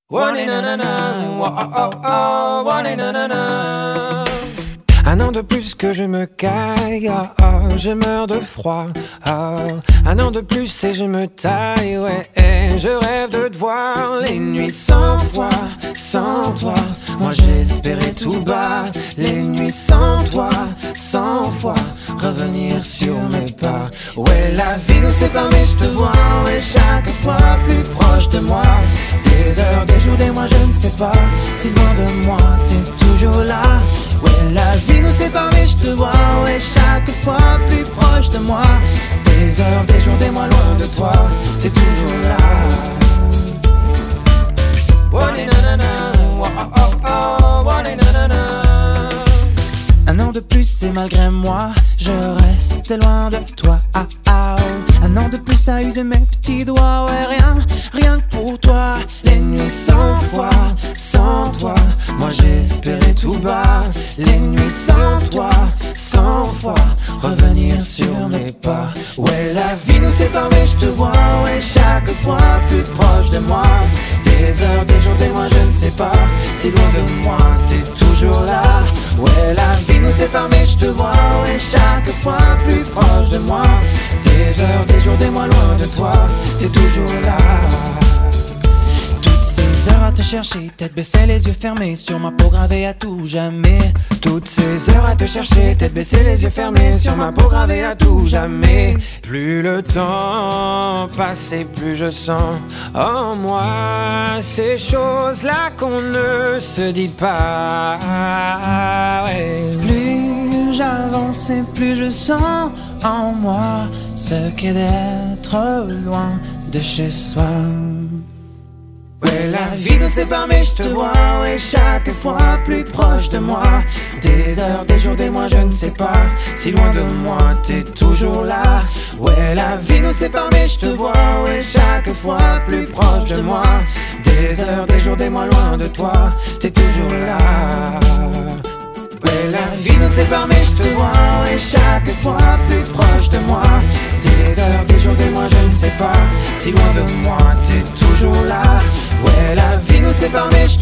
Un an de plus que je me caille, je meurs de froid. Un an de plus et je me taille, ouais. Je rêve de te voir les nuits sans foi, sans toi. Moi j'espérais tout bas, les nuits sans toi, sans foi, revenir sur mes pas. Ouais, la vie nous sépare mais je te vois, ouais, chaque fois plus proche de moi. Des heures, des jours, des mois, je ne sais pas, si loin de moi, t'es toujours là. Ouais, la vie nous sépare mais je te vois, ouais, chaque fois plus proche de moi. Des heures, des jours, des mois, loin de toi, t'es toujours là. Un an de plus et malgré moi, je reste loin de toi. Un an de plus à user mes petits doigts, ouais, rien que pour toi. Les nuits sans foi, sans toi, moi j'espérais tout bas. Les nuits sans toi, sans foi, revenir sur mes pas. Ouais, la vie nous sépare mais je te vois, ouais, chaque fois plus proche de moi. Des heures, des jours, des mois, je ne sais pas, si loin de moi, t'es toujours là. Ouais, la vie nous sépare mais je te vois, ouais, chaque fois plus proche de moi. Des heures, des jours, des mois, loin de toi, t'es toujours là. Toutes ces heures à te chercher, tête baissée, les yeux fermés, sur ma peau gravée à tout jamais. Toutes ces heures à te chercher, tête baissée, les yeux fermés, sur ma peau gravée à tout jamais. Plus le temps passe et plus je sens en moi ces choses-là qu'on ne se dit pas, ouais. Plus j'avance et plus je sens en moi ce qu'est d'être loin de chez soi. Ouais, la vie nous sépare mais je te vois, ouais, chaque fois plus proche de moi. Des heures, des jours, des mois, je ne sais pas, si loin de moi, t'es toujours là. Ouais, la vie nous sépare mais je te vois, ouais, chaque fois plus proche de moi. Des heures, des jours, des mois, loin de toi, t'es toujours là. Ouais, la vie nous sépare mais je te vois, ouais, chaque fois plus proche de moi. Des heures, des jours, des mois, je ne sais pas, si loin de moi, t'es toujours là. Ouais, la vie nous sépare mais je